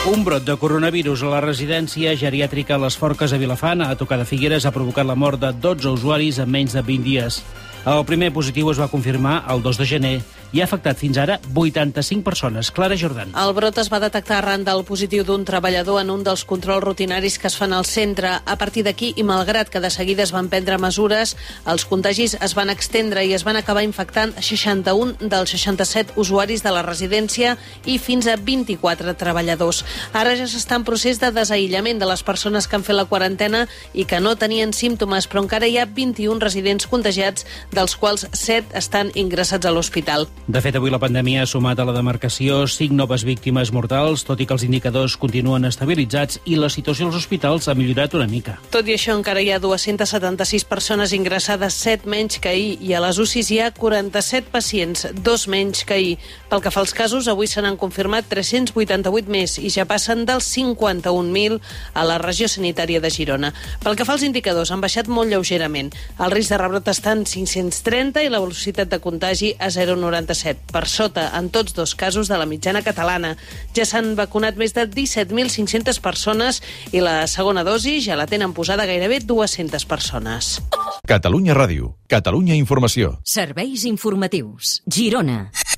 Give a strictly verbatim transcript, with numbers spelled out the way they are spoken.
Un brot de coronavirus a la residència geriàtrica Les Forques a Vilafant, a tocar de Figueres, ha provocat la mort de dotze usuaris en menys de vint dies. El primer positiu es va confirmar el dos de gener i ha afectat fins ara vuitanta-cinc persones. Clara Jordan. El brot es va detectar arran del positiu d'un treballador en un dels controls rutinaris que es fan al centre. A partir d'aquí, i malgrat que de seguida es van prendre mesures, els contagis es van extendre i es van acabar infectant seixanta-un dels seixanta-set usuaris de la residència i fins a vint-i-quatre treballadors. Ara ja s'està en procés de desaïllament de les persones que han fet la quarantena i que no tenien símptomes, però encara hi ha vint-i-un residents contagiats, dels quals set estan ingressats a l'hospital. De fet, avui la pandèmia ha sumat a la demarcació cinc noves víctimes mortals, tot i que els indicadors continuen estabilitzats i la situació als hospitals ha millorat una mica. Tot i això, encara hi ha dues-centes setanta-sis persones ingressades, set menys que ahir, i a les U C Is hi ha quaranta-set pacients, dos menys que ahir. Pel que fa als casos, avui se n'han confirmat tres-cents vuitanta-vuit més i ja passen dels cinquanta-un mil a la regió sanitària de Girona. Pel que fa als indicadors, han baixat molt lleugerament. El risc de rebrot està en cinc-cents trenta i la velocitat de contagi a zero coma noranta-set, per sota, en tots dos casos, de la mitjana catalana. Ja s'han vacunat més de disset mil cinc-centes persones i la segona dosi ja la tenen posada gairebé dues-centes persones. Catalunya Ràdio, Catalunya Informació. Serveis informatius. Girona.